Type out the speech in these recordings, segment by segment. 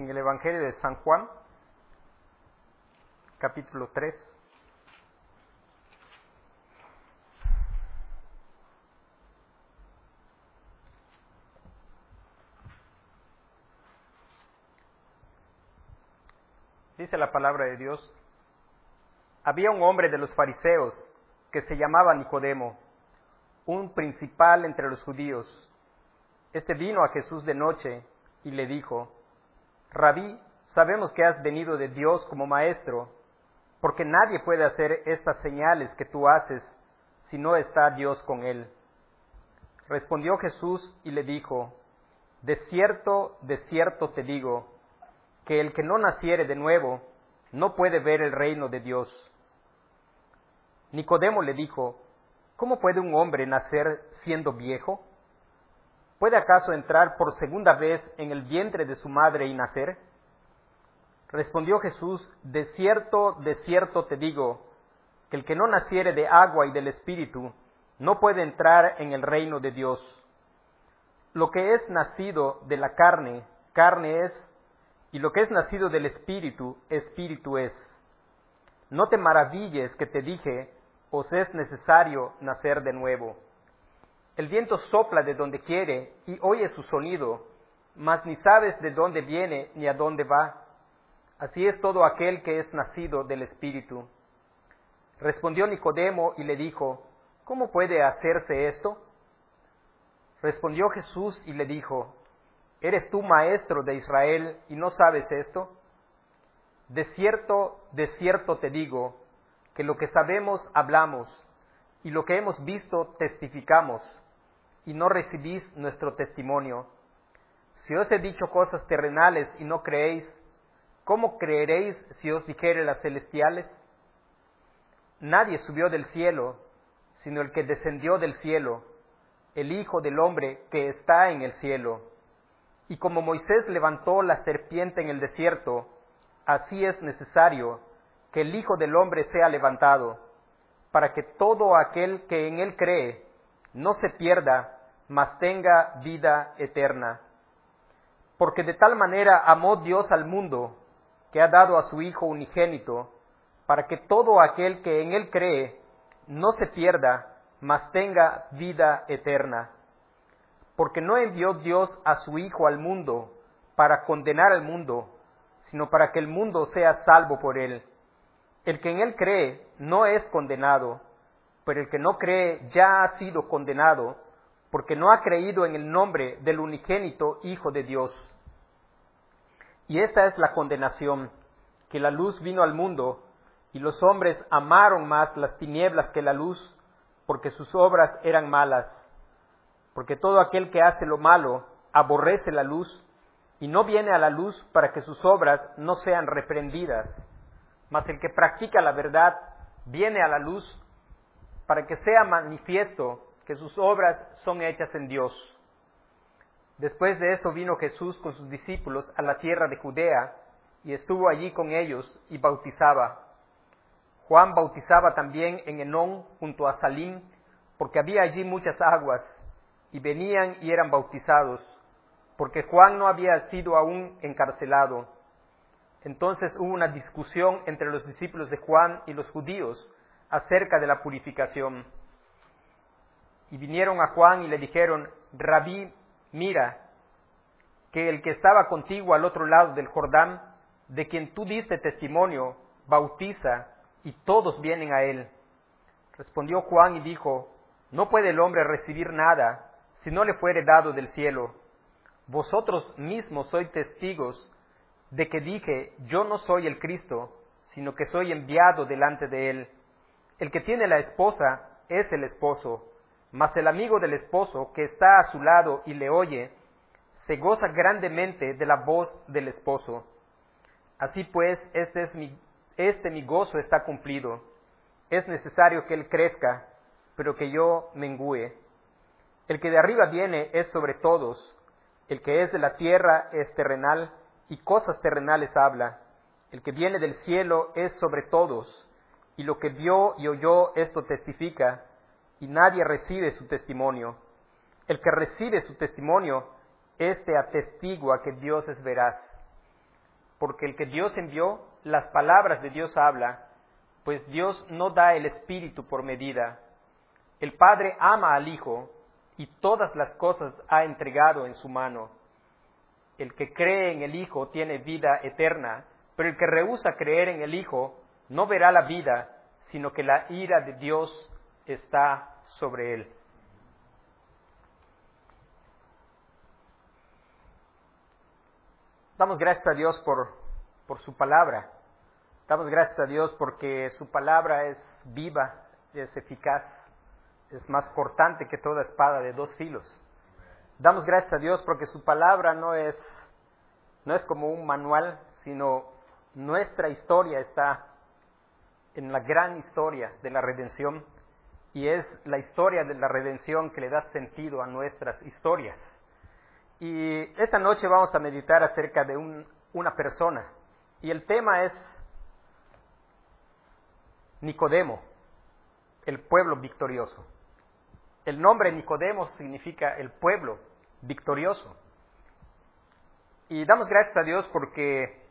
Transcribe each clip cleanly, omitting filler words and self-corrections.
en el Evangelio de San Juan, capítulo 3. Dice la palabra de Dios: había un hombre de los fariseos que se llamaba Nicodemo, un principal entre los judíos. Este vino a Jesús de noche y le dijo: Rabí, sabemos que has venido de Dios como maestro, porque nadie puede hacer estas señales que tú haces si no está Dios con él. Respondió Jesús y le dijo: de cierto te digo, que el que no naciere de nuevo no puede ver el reino de Dios. Nicodemo le dijo: ¿cómo puede un hombre nacer siendo viejo? ¿Puede acaso entrar por segunda vez en el vientre de su madre y nacer? Respondió Jesús: de cierto te digo, que el que no naciere de agua y del Espíritu no puede entrar en el reino de Dios. Lo que es nacido de la carne, carne es, y lo que es nacido del Espíritu, Espíritu es. No te maravilles que te dije: os es necesario nacer de nuevo. El viento sopla de donde quiere y oyes su sonido, mas ni sabes de dónde viene ni a dónde va. Así es todo aquel que es nacido del Espíritu. Respondió Nicodemo y le dijo: ¿cómo puede hacerse esto? Respondió Jesús y le dijo: ¿eres tú maestro de Israel y no sabes esto? De cierto te digo, que lo que sabemos hablamos, y lo que hemos visto testificamos, y no recibís nuestro testimonio. Si os he dicho cosas terrenales y no creéis, ¿cómo creeréis si os dijere las celestiales? Nadie subió del cielo, sino el que descendió del cielo, el Hijo del Hombre que está en el cielo. Y como Moisés levantó la serpiente en el desierto, así es necesario que el Hijo del Hombre sea levantado, para que todo aquel que en él cree no se pierda, mas tenga vida eterna. Porque de tal manera amó Dios al mundo, que ha dado a su Hijo unigénito, para que todo aquel que en él cree no se pierda, mas tenga vida eterna. Porque no envió Dios a su Hijo al mundo para condenar al mundo, sino para que el mundo sea salvo por él. El que en él cree no es condenado, pero el que no cree ya ha sido condenado, porque no ha creído en el nombre del unigénito Hijo de Dios. Y esta es la condenación, que la luz vino al mundo, y los hombres amaron más las tinieblas que la luz, porque sus obras eran malas. Porque todo aquel que hace lo malo aborrece la luz, y no viene a la luz para que sus obras no sean reprendidas. Mas el que practica la verdad viene a la luz, para que sea manifiesto que sus obras son hechas en Dios. Después de esto vino Jesús con sus discípulos a la tierra de Judea, y estuvo allí con ellos y bautizaba. Juan bautizaba también en Enón junto a Salim, porque había allí muchas aguas, y venían y eran bautizados, porque Juan no había sido aún encarcelado. Entonces hubo una discusión entre los discípulos de Juan y los judíos acerca de la purificación. Y vinieron a Juan y le dijeron: Rabí, mira, que el que estaba contigo al otro lado del Jordán, de quien tú diste testimonio, bautiza, y todos vienen a él. Respondió Juan y dijo: no puede el hombre recibir nada si no le fuere dado del cielo. Vosotros mismos sois testigos de que dije: yo no soy el Cristo, sino que soy enviado delante de él. El que tiene la esposa es el esposo, mas el amigo del esposo que está a su lado y le oye, se goza grandemente de la voz del esposo. Así pues, mi gozo está cumplido. Es necesario que él crezca, pero que yo mengüe. El que de arriba viene es sobre todos, el que es de la tierra es terrenal, y cosas terrenales habla. El que viene del cielo es sobre todos, y lo que vio y oyó esto testifica, y nadie recibe su testimonio. El que recibe su testimonio, éste atestigua que Dios es veraz. porque el que Dios envió, las palabras de Dios habla, pues Dios no da el Espíritu por medida. El Padre ama al Hijo y todas las cosas ha entregado en su mano. El que cree en el Hijo tiene vida eterna, pero el que rehúsa creer en el Hijo no verá la vida, sino que la ira de Dios está sobre él. Damos gracias a Dios por su palabra. Damos gracias a Dios porque su palabra es viva, es eficaz, es más cortante que toda espada de dos filos. Damos gracias a Dios porque su palabra no es como un manual, sino nuestra historia está en la gran historia de la redención, y es la historia de la redención que le da sentido a nuestras historias. Y esta noche vamos a meditar acerca de una persona, y el tema es Nicodemo, el pueblo victorioso. El nombre Nicodemo significa el pueblo victorioso. Y damos gracias a Dios porque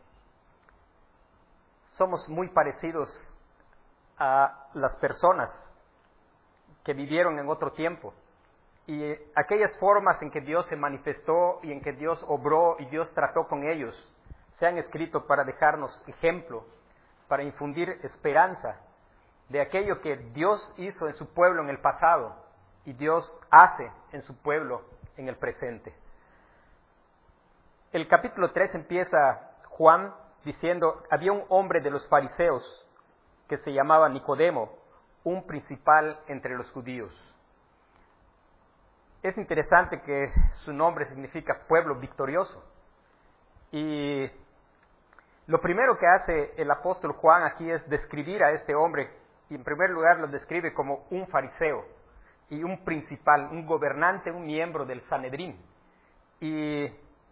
somos muy parecidos a las personas que vivieron en otro tiempo. Y aquellas formas en que Dios se manifestó y en que Dios obró y Dios trató con ellos, se han escrito para dejarnos ejemplo, para infundir esperanza de aquello que Dios hizo en su pueblo en el pasado y Dios hace en su pueblo en el presente. El capítulo 3 empieza Juan diciendo: había un hombre de los fariseos que se llamaba Nicodemo, un principal entre los judíos. Es interesante que su nombre significa pueblo victorioso. Y lo primero que hace el apóstol Juan aquí es describir a este hombre, y en primer lugar lo describe como un fariseo y un principal, un gobernante, un miembro del Sanedrín. Y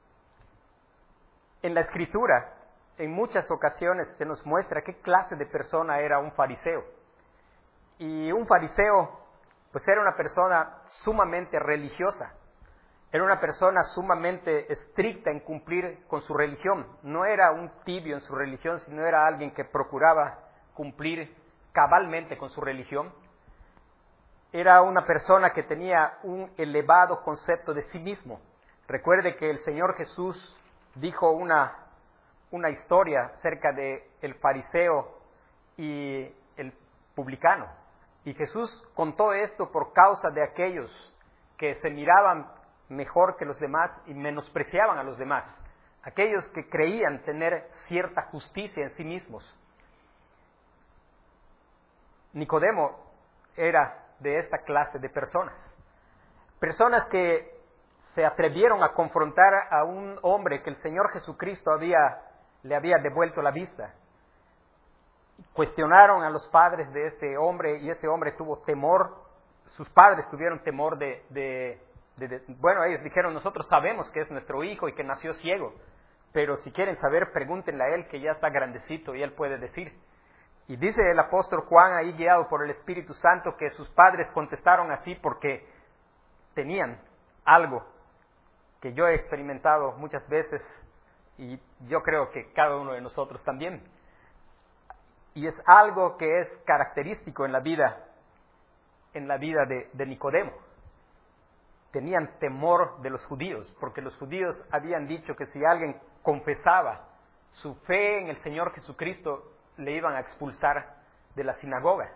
en la Escritura, en muchas ocasiones se nos muestra qué clase de persona era un fariseo. Y un fariseo, pues era una persona sumamente religiosa, era una persona sumamente estricta en cumplir con su religión. No era un tibio en su religión, sino era alguien que procuraba cumplir cabalmente con su religión. Era una persona que tenía un elevado concepto de sí mismo. Recuerde que el Señor Jesús dijo una historia acerca de el fariseo y el publicano. Y Jesús contó esto por causa de aquellos que se miraban mejor que los demás y menospreciaban a los demás. Aquellos que creían tener cierta justicia en sí mismos. Nicodemo era de esta clase de personas. Personas que se atrevieron a confrontar a un hombre que el Señor Jesucristo le había devuelto la vista. Cuestionaron a los padres de este hombre y este hombre tuvo temor. Sus padres tuvieron temor bueno, ellos dijeron: nosotros sabemos que es nuestro hijo y que nació ciego, pero si quieren saber, pregúntenle a él, que ya está grandecito y él puede decir. Y dice el apóstol Juan, ahí guiado por el Espíritu Santo, que sus padres contestaron así porque tenían algo que yo he experimentado muchas veces y yo creo que cada uno de nosotros también. Y es algo que es característico en la vida de Nicodemo. Tenían temor de los judíos, porque los judíos habían dicho que si alguien confesaba su fe en el Señor Jesucristo, le iban a expulsar de la sinagoga.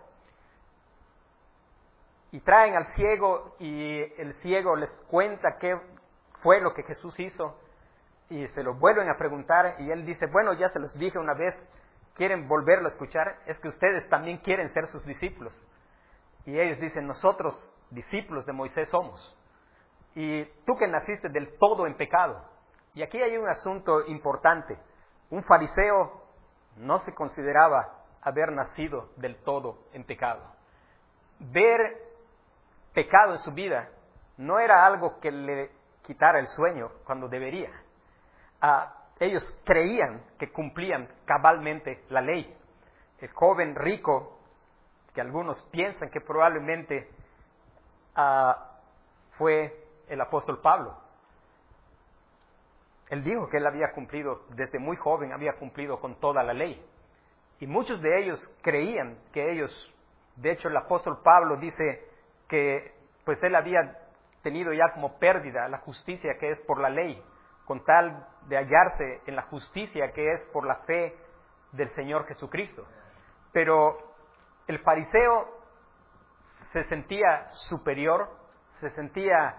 Y traen al ciego y el ciego les cuenta qué fue lo que Jesús hizo y se lo vuelven a preguntar y él dice: bueno, ya se los dije una vez, ¿quieren volverlo a escuchar? Es que ustedes también quieren ser sus discípulos. Y ellos dicen: nosotros discípulos de Moisés somos. Y tú que naciste del todo en pecado. Y aquí hay un asunto importante. Un fariseo no se consideraba haber nacido del todo en pecado. Ver pecado en su vida no era algo que le quitara el sueño cuando debería. Ellos creían que cumplían cabalmente la ley. El joven rico, que algunos piensan que probablemente fue el apóstol Pablo. Él dijo que él había cumplido, desde muy joven, había cumplido con toda la ley. Y muchos de ellos creían que ellos, de hecho el apóstol Pablo dice que pues él había tenido ya como pérdida la justicia que es por la ley, con tal de hallarse en la justicia que es por la fe del Señor Jesucristo. Pero el fariseo se sentía superior, se sentía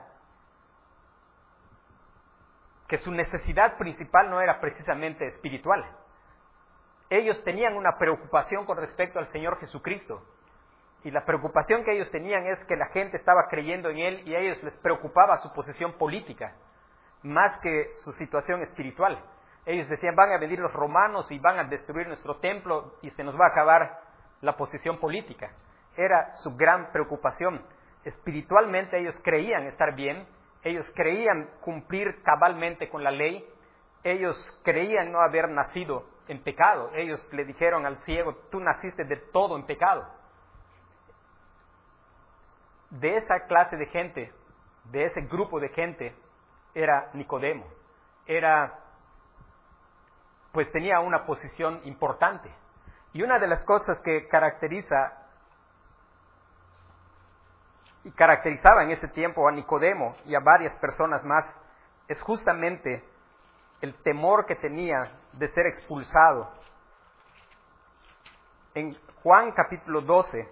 que su necesidad principal no era precisamente espiritual. Ellos tenían una preocupación con respecto al Señor Jesucristo. Y la preocupación que ellos tenían es que la gente estaba creyendo en Él y a ellos les preocupaba su posición política, más que su situación espiritual. Ellos decían, van a venir los romanos y van a destruir nuestro templo y se nos va a acabar la posición política. Era su gran preocupación. Espiritualmente ellos creían estar bien, ellos creían cumplir cabalmente con la ley, ellos creían no haber nacido en pecado. Ellos le dijeron al ciego, tú naciste de todo en pecado. De esa clase de gente, de ese grupo de gente, era Nicodemo. Pues tenía una posición importante. Y una de las cosas que caracterizaba en ese tiempo a Nicodemo y a varias personas más, es justamente el temor que tenía de ser expulsado. En Juan capítulo 12,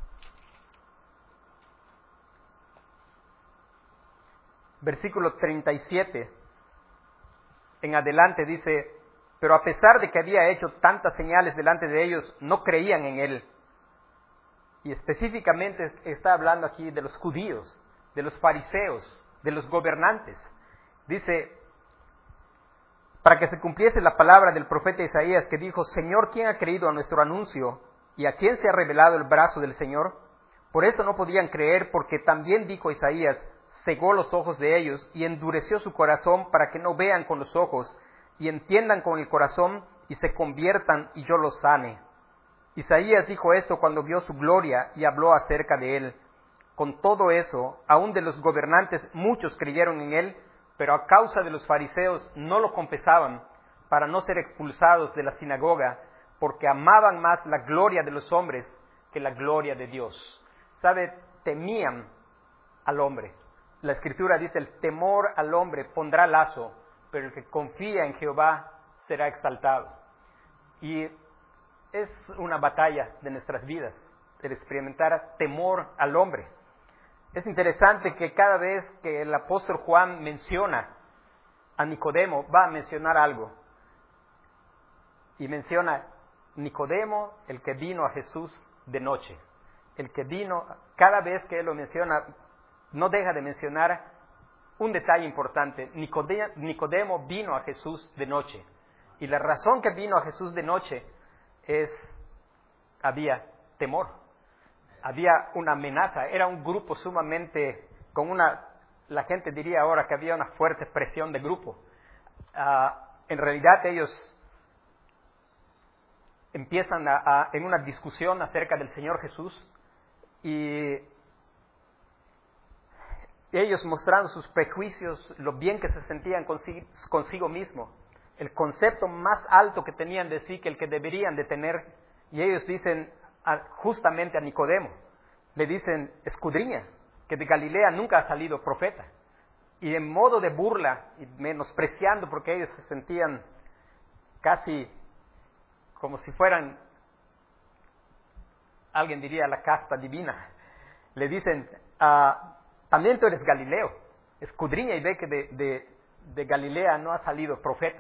versículo 37, en adelante dice, pero a pesar de que había hecho tantas señales delante de ellos, no creían en él. Y específicamente está hablando aquí de los judíos, de los fariseos, de los gobernantes. Dice, para que se cumpliese la palabra del profeta Isaías que dijo, Señor, ¿quién ha creído a nuestro anuncio? ¿Y a quién se ha revelado el brazo del Señor? Por eso no podían creer, porque también dijo Isaías, cegó los ojos de ellos y endureció su corazón para que no vean con los ojos y entiendan con el corazón y se conviertan y yo los sane. Isaías dijo esto cuando vio su gloria y habló acerca de él. Con todo eso, aun de los gobernantes muchos creyeron en él, pero a causa de los fariseos no lo confesaban para no ser expulsados de la sinagoga, porque amaban más la gloria de los hombres que la gloria de Dios. ¿Sabe? Temían al hombre. La Escritura dice, el temor al hombre pondrá lazo, pero el que confía en Jehová será exaltado. Y es una batalla de nuestras vidas, el experimentar temor al hombre. Es interesante que cada vez que el apóstol Juan menciona a Nicodemo, va a mencionar algo. Y menciona Nicodemo, el que vino a Jesús de noche. El que vino, cada vez que él lo menciona, no deja de mencionar un detalle importante. Nicodemo vino a Jesús de noche. Y la razón que vino a Jesús de noche había temor, había una amenaza, era un grupo sumamente, la gente diría ahora que había una fuerte presión de grupo. En realidad ellos empiezan en una discusión acerca del Señor Jesús y ellos mostrando sus prejuicios, lo bien que se sentían consigo mismo, el concepto más alto que tenían de sí que el que deberían de tener, y ellos dicen justamente a Nicodemo, le dicen, escudriña, que de Galilea nunca ha salido profeta. Y en modo de burla y menospreciando, porque ellos se sentían casi como si fueran, alguien diría, la casta divina, le dicen, también tú eres Galileo, escudriña y ve que de Galilea no ha salido profeta.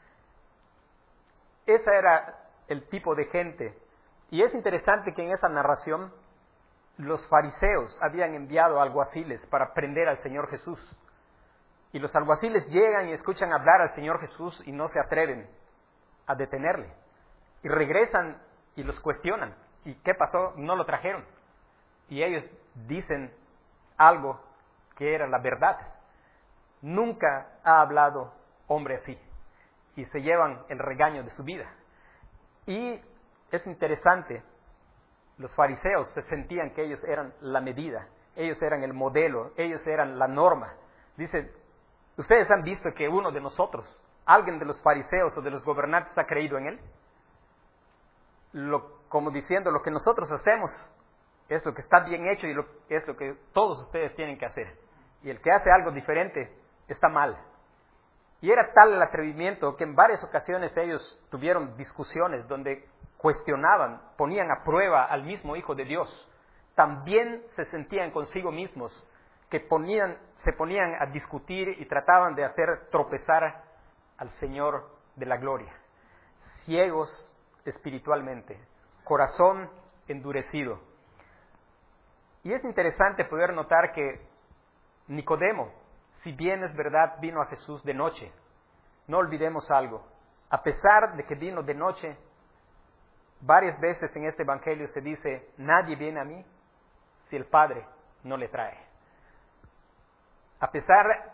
Ese era el tipo de gente. Y es interesante que en esa narración los fariseos habían enviado alguaciles para prender al Señor Jesús. Y los alguaciles llegan y escuchan hablar al Señor Jesús y no se atreven a detenerle. Y regresan y los cuestionan. ¿Y qué pasó? No lo trajeron. Y ellos dicen algo que era la verdad. Nunca ha hablado hombre así. Y se llevan el regaño de su vida. Y es interesante, los fariseos se sentían que ellos eran la medida, ellos eran el modelo, ellos eran la norma. Dicen, ustedes han visto que uno de nosotros ¿alguien de los fariseos o de los gobernantes ha creído en él? Como diciendo, lo que nosotros hacemos es lo que está bien hecho y es lo que todos ustedes tienen que hacer. Y el que hace algo diferente está mal. Y era tal el atrevimiento que en varias ocasiones ellos tuvieron discusiones donde cuestionaban, ponían a prueba al mismo Hijo de Dios. También se sentían consigo mismos que se ponían a discutir y trataban de hacer tropezar al Señor de la gloria. Ciegos espiritualmente, corazón endurecido. Y es interesante poder notar que Nicodemo, si bien es verdad, vino a Jesús de noche. No olvidemos algo. A pesar de que vino de noche, varias veces en este evangelio se dice, nadie viene a mí si el Padre no le trae. A pesar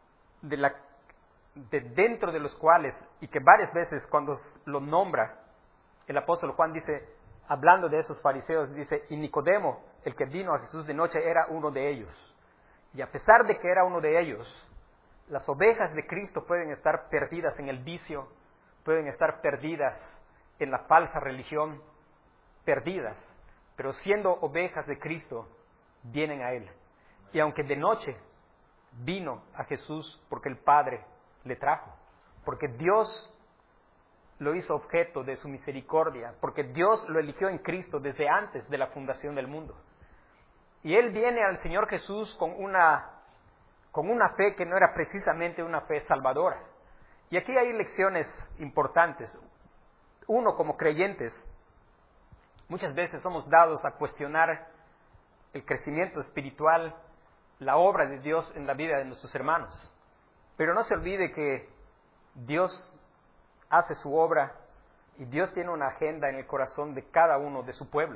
de dentro de los cuales, y que varias veces cuando lo nombra, el apóstol Juan dice, hablando de esos fariseos, dice, y Nicodemo, el que vino a Jesús de noche, era uno de ellos. Y a pesar de que era uno de ellos, las ovejas de Cristo pueden estar perdidas en el vicio, pueden estar perdidas en la falsa religión, perdidas, pero siendo ovejas de Cristo, vienen a Él. Y aunque de noche vino a Jesús porque el Padre le trajo, porque Dios lo hizo objeto de su misericordia, porque Dios lo eligió en Cristo desde antes de la fundación del mundo. Y Él viene al Señor Jesús con una fe que no era precisamente una fe salvadora. Y aquí hay lecciones importantes. Uno, como creyentes, muchas veces somos dados a cuestionar el crecimiento espiritual, la obra de Dios en la vida de nuestros hermanos. Pero no se olvide que Dios hace su obra y Dios tiene una agenda en el corazón de cada uno de su pueblo.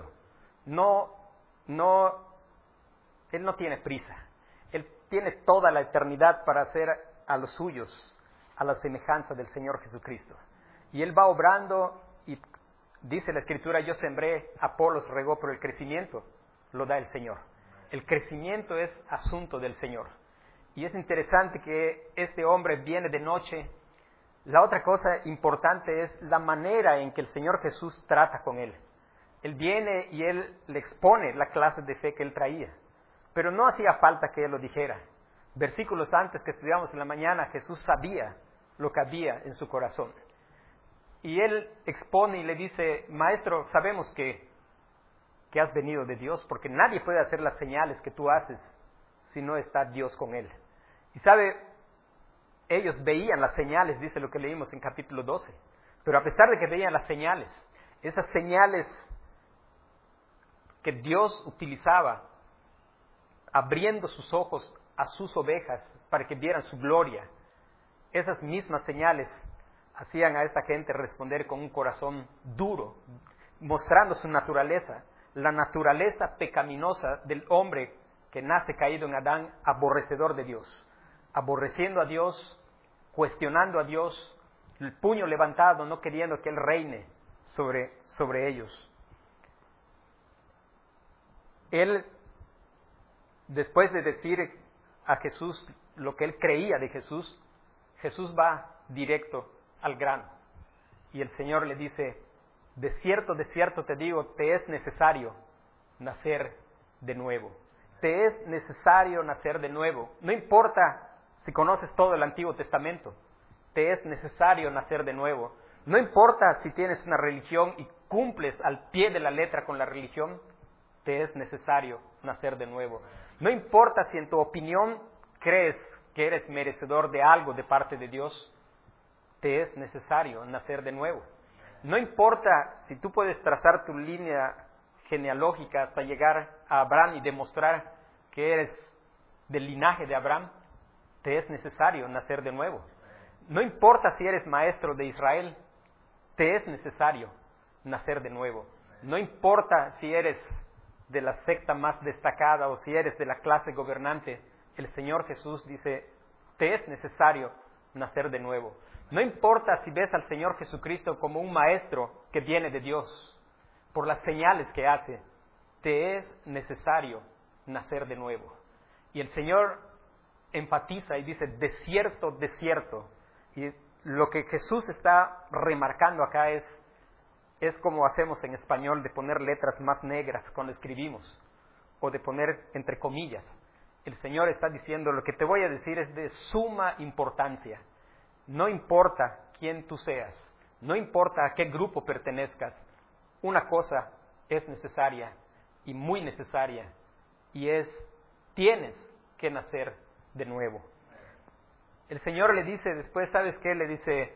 Él no tiene prisa. Él tiene toda la eternidad para hacer a los suyos a la semejanza del Señor Jesucristo. Y Él va obrando y dice la Escritura, yo sembré, Apolos regó, pero el crecimiento lo da el Señor. El crecimiento es asunto del Señor. Y es interesante que este hombre viene de noche. La otra cosa importante es la manera en que el Señor Jesús trata con él. Él viene y Él le expone la clase de fe que Él traía. Pero no hacía falta que Él lo dijera. Versículos antes que estudiamos en la mañana, Jesús sabía lo que había en su corazón. Y Él expone y le dice, Maestro, sabemos que has venido de Dios, porque nadie puede hacer las señales que tú haces si no está Dios con Él. Y sabe, ellos veían las señales, dice lo que leímos en capítulo 12. Pero a pesar de que veían las señales, esas señales que Dios utilizaba, abriendo sus ojos a sus ovejas para que vieran su gloria, esas mismas señales hacían a esta gente responder con un corazón duro, mostrando su naturaleza, la naturaleza pecaminosa del hombre que nace caído en Adán, aborrecedor de Dios, aborreciendo a Dios, cuestionando a Dios, el puño levantado, no queriendo que Él reine sobre ellos. Él, después de decir a Jesús lo que él creía de Jesús, Jesús va directo al grano. Y el Señor le dice, de cierto te digo, te es necesario nacer de nuevo. Te es necesario nacer de nuevo. No importa si conoces todo el Antiguo Testamento, te es necesario nacer de nuevo. No importa si tienes una religión y cumples al pie de la letra con la religión, te es necesario nacer de nuevo. No importa si en tu opinión crees que eres merecedor de algo de parte de Dios, te es necesario nacer de nuevo. No importa si tú puedes trazar tu línea genealógica hasta llegar a Abraham y demostrar que eres del linaje de Abraham, te es necesario nacer de nuevo. No importa si eres maestro de Israel, te es necesario nacer de nuevo. No importa si eres de la secta más destacada o si eres de la clase gobernante, el Señor Jesús dice, te es necesario nacer de nuevo. No importa si ves al Señor Jesucristo como un maestro que viene de Dios, por las señales que hace, te es necesario nacer de nuevo. Y el Señor enfatiza y dice, de cierto, y lo que Jesús está remarcando acá es como hacemos en español de poner letras más negras cuando escribimos, o de poner entre comillas. El Señor está diciendo, lo que te voy a decir es de suma importancia. No importa quién tú seas, no importa a qué grupo pertenezcas, una cosa es necesaria y muy necesaria, y tienes que nacer de nuevo. El Señor le dice después, ¿sabes qué? Le dice,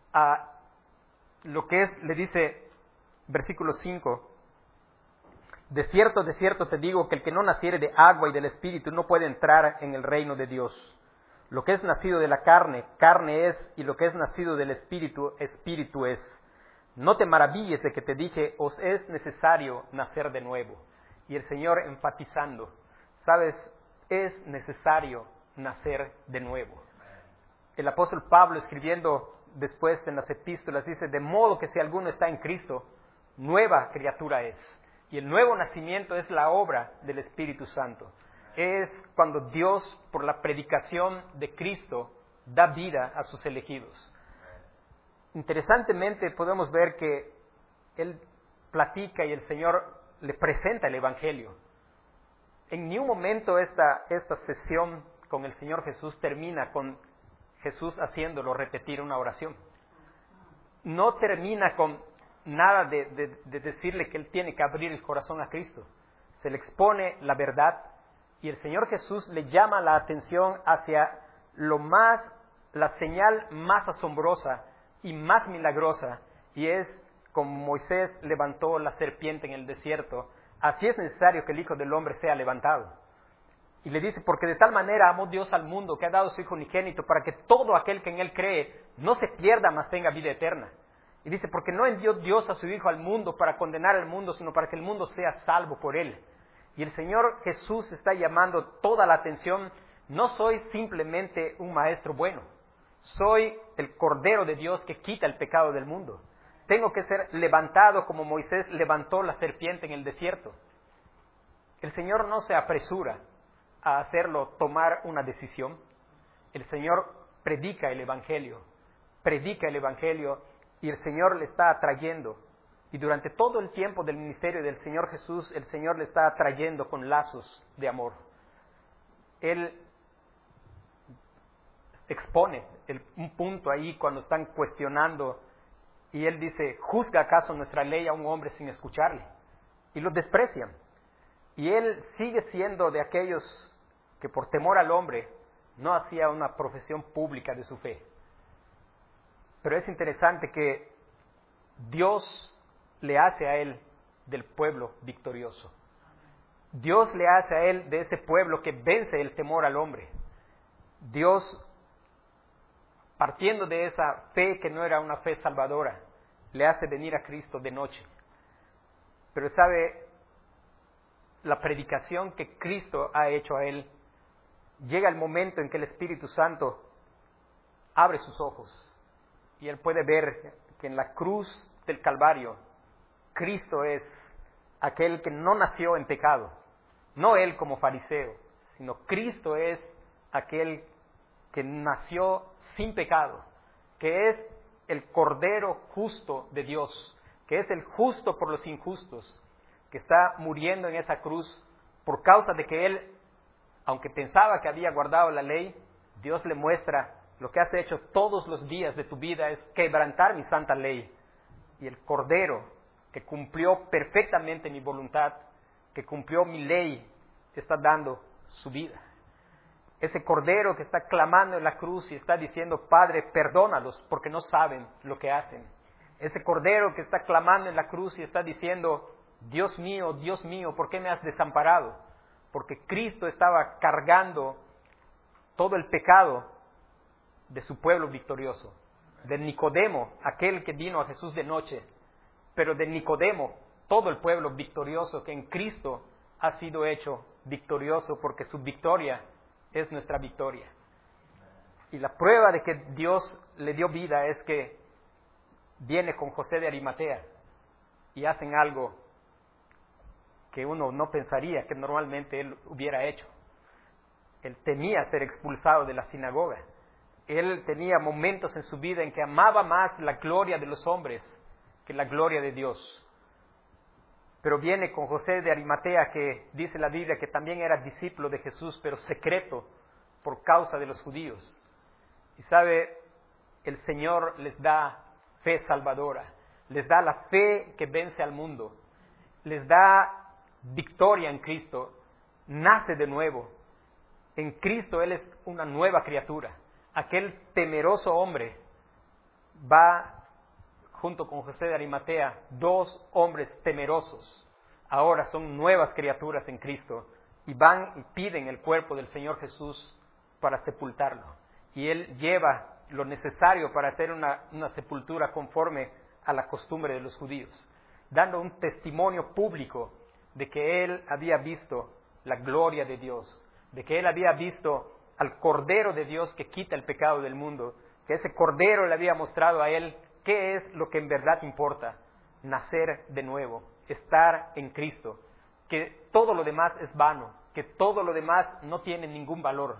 le dice, versículo 5, de cierto te digo que el que no naciere de agua y del Espíritu no puede entrar en el reino de Dios. Lo que es nacido de la carne, carne es, y lo que es nacido del Espíritu, Espíritu es. No te maravilles de que te dije, os es necesario nacer de nuevo. Y el Señor enfatizando, ¿sabes? Es necesario nacer de nuevo. El apóstol Pablo, escribiendo después en las epístolas, dice, de modo que si alguno está en Cristo, nueva criatura es. Y el nuevo nacimiento es la obra del Espíritu Santo. Es cuando Dios, por la predicación de Cristo, da vida a sus elegidos. Interesantemente podemos ver que Él platica y el Señor le presenta el Evangelio. En ningún momento esta sesión con el Señor Jesús termina con Jesús haciéndolo repetir una oración. No termina con nada de decirle que Él tiene que abrir el corazón a Cristo. Se le expone la verdad y el Señor Jesús le llama la atención hacia la señal más asombrosa y más milagrosa, y es como Moisés levantó la serpiente en el desierto, así es necesario que el Hijo del Hombre sea levantado. Y le dice, porque de tal manera amó Dios al mundo que ha dado su Hijo unigénito para que todo aquel que en Él cree no se pierda, mas tenga vida eterna. Y dice, porque no envió Dios a su Hijo al mundo para condenar al mundo, sino para que el mundo sea salvo por Él. Y el Señor Jesús está llamando toda la atención, no soy simplemente un maestro bueno, soy el Cordero de Dios que quita el pecado del mundo. Tengo que ser levantado como Moisés levantó la serpiente en el desierto. El Señor no se apresura a hacerlo tomar una decisión. El Señor predica el Evangelio y el Señor le está atrayendo. Y durante todo el tiempo del ministerio del Señor Jesús, el Señor le está atrayendo con lazos de amor. Él expone un punto ahí cuando están cuestionando y Él dice, ¿juzga acaso nuestra ley a un hombre sin escucharle? Y lo desprecian. Y Él sigue siendo de aquellos que por temor al hombre no hacía una profesión pública de su fe. Pero es interesante que Dios le hace a Él del pueblo victorioso. Dios le hace a Él de ese pueblo que vence el temor al hombre. Dios, partiendo de esa fe que no era una fe salvadora, le hace venir a Cristo de noche. Pero sabe, la predicación que Cristo ha hecho a Él, llega el momento en que el Espíritu Santo abre sus ojos y Él puede ver que en la cruz del Calvario, Cristo es aquel que no nació en pecado, no Él como fariseo, sino Cristo es aquel que nació sin pecado, que es el Cordero justo de Dios, que es el justo por los injustos, que está muriendo en esa cruz por causa de que Él, aunque pensaba que había guardado la ley, Dios le muestra, lo que has hecho todos los días de tu vida es quebrantar mi santa ley. Y el Cordero, que cumplió perfectamente mi voluntad, que cumplió mi ley, está dando su vida. Ese Cordero que está clamando en la cruz y está diciendo, Padre, perdónalos porque no saben lo que hacen. Ese Cordero que está clamando en la cruz y está diciendo, Dios mío, ¿por qué me has desamparado? Porque Cristo estaba cargando todo el pecado de su pueblo victorioso. De Nicodemo, aquel que vino a Jesús de noche, pero de Nicodemo, todo el pueblo victorioso que en Cristo ha sido hecho victorioso porque su victoria es nuestra victoria. Y la prueba de que Dios le dio vida es que viene con José de Arimatea y hacen algo que uno no pensaría que normalmente él hubiera hecho. Él temía ser expulsado de la sinagoga Él tenía momentos en su vida en que amaba más la gloria de los hombres que la gloria de Dios. Pero viene con José de Arimatea, que dice la Biblia que también era discípulo de Jesús, pero secreto por causa de los judíos. Y sabe, el Señor les da fe salvadora, les da la fe que vence al mundo, les da victoria en Cristo, nace de nuevo. En Cristo Él es una nueva criatura. Aquel temeroso hombre va junto con José de Arimatea, 2 hombres temerosos. Ahora son nuevas criaturas en Cristo y van y piden el cuerpo del Señor Jesús para sepultarlo. Y Él lleva lo necesario para hacer una sepultura conforme a la costumbre de los judíos, dando un testimonio público de que Él había visto la gloria de Dios, de que Él había visto al Cordero de Dios que quita el pecado del mundo, que ese Cordero le había mostrado a Él qué es lo que en verdad importa: nacer de nuevo, estar en Cristo, que todo lo demás es vano, que todo lo demás no tiene ningún valor.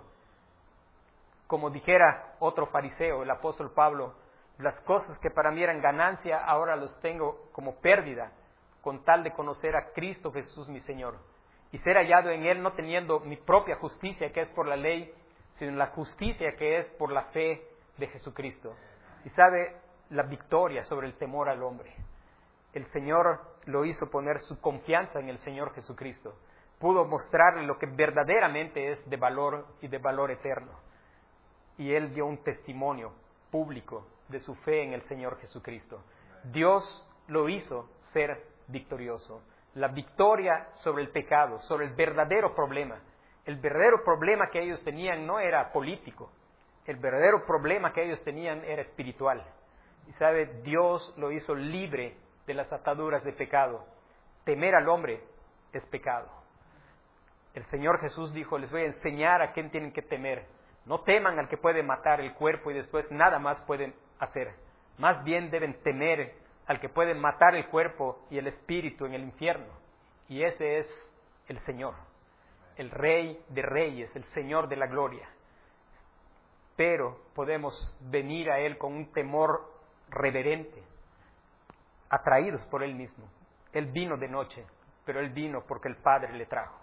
Como dijera otro fariseo, el apóstol Pablo, las cosas que para mí eran ganancia, ahora los tengo como pérdida, con tal de conocer a Cristo Jesús mi Señor, y ser hallado en Él, no teniendo mi propia justicia que es por la ley, sino la justicia que es por la fe de Jesucristo. Y sabe, la victoria sobre el temor al hombre. El Señor lo hizo poner su confianza en el Señor Jesucristo. Pudo mostrarle lo que verdaderamente es de valor y de valor eterno. Y Él dio un testimonio público de su fe en el Señor Jesucristo. Dios lo hizo ser victorioso. La victoria sobre el pecado, sobre el verdadero problema. El verdadero problema que ellos tenían no era político. El verdadero problema que ellos tenían era espiritual. Y sabe, Dios lo hizo libre de las ataduras de pecado. Temer al hombre es pecado. El Señor Jesús dijo: les voy a enseñar a quién tienen que temer. No teman al que puede matar el cuerpo y después nada más pueden hacer. Más bien deben temer al que puede matar el cuerpo y el espíritu en el infierno. Y ese es el Señor, el Rey de Reyes, el Señor de la gloria. Pero podemos venir a Él con un temor reverente, atraídos por Él mismo. Él vino de noche, pero Él vino porque el Padre le trajo.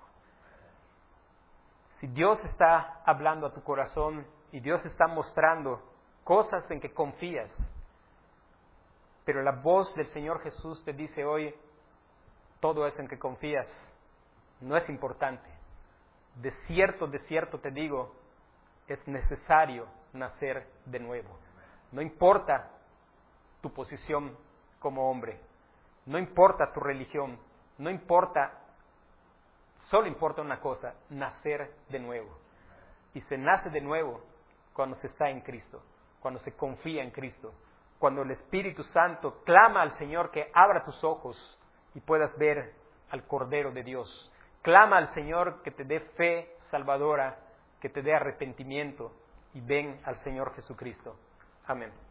Si Dios está hablando a tu corazón y Dios está mostrando cosas en que confías, pero la voz del Señor Jesús te dice hoy: todo eso en que confías no es importante. De cierto te digo, es necesario nacer de nuevo. No importa tu posición como hombre, no importa tu religión, no importa, solo importa una cosa: nacer de nuevo. Y se nace de nuevo cuando se está en Cristo, cuando se confía en Cristo, cuando el Espíritu Santo clama al Señor que abra tus ojos y puedas ver al Cordero de Dios. Clama al Señor que te dé fe salvadora, que te dé arrepentimiento, y ven al Señor Jesucristo. Amén.